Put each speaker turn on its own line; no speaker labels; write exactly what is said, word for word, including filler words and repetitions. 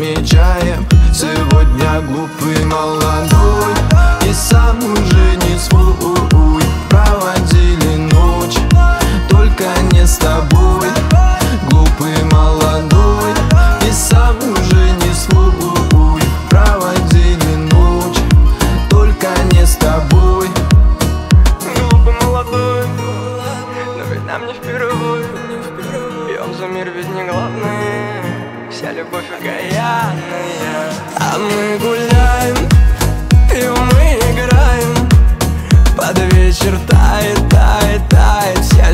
отмечаем. Сегодня глупый, молодой и сам уже не свой. Проводили ночь, только не с тобой. Глупый, молодой и сам уже не свой. Проводили ночь, только не с тобой.
Глупый, молодой, но ведь нам не впервые. Пьем за мир, ведь не главное, вся любовь окаянная. А мы гуляем, пьем и играем. Под вечер тает, тает, тает вся